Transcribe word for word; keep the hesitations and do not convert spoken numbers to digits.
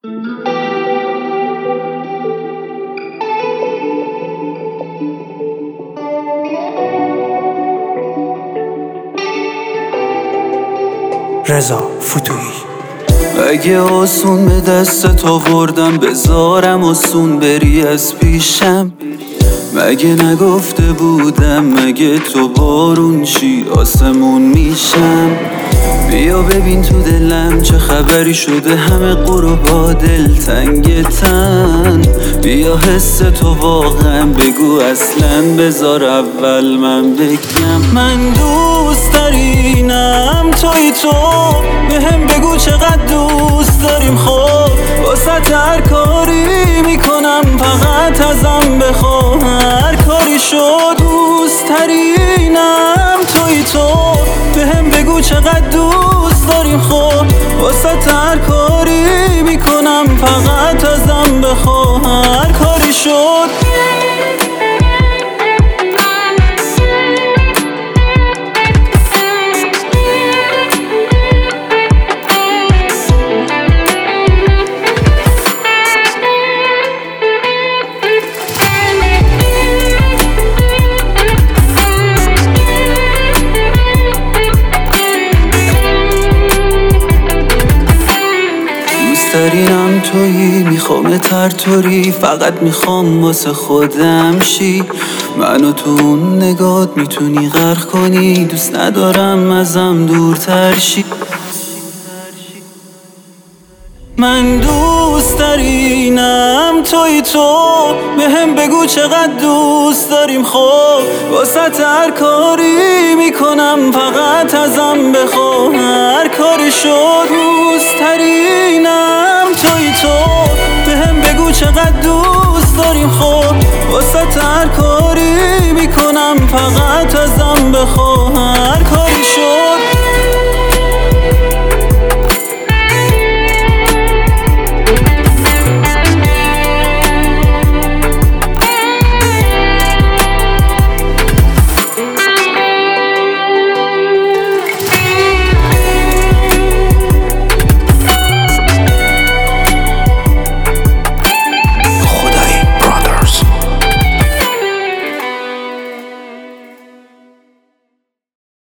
رضا فتوحی. اگه آسون به دستت آوردم بذارم آسون بری از پیشم، مگه نگفته بودم مگه تو بارون چی آسمون میشم. بیا ببین تو دلم چه خبری شده، همه غروبا دلتنگتن. بیا حس تو واقعا بگو اصلا، بذار اول من بگم. من دوست دارینم توی تو، بهم بگو چقدر دوست داریم. خب واسه هر کاری میکنم فقط ازم بخوا، هر کاری شد. دوست ترینم توی تو، بهم بگو چقدر دوست داریم. خب واسه هر کاری میکنم فقط ازم بخوا، هر کاری شد. دارینم تویی، میخوام ترطوری، فقط میخوام واسه خودم شی. منو تو اون نگات میتونی غرق کنی، دوست ندارم ازم دورتر شی. من دوست دارینم توی تو، بهم بگو چقدر دوست داریم. خب واسه هر کاری میکنم فقط ازم بخوا، هر کاری شد. دوست ترینم توی تو، بهم بگو چقدر دوست داریم. خب واسه هر کاری میکنم فقط ازم بخوا.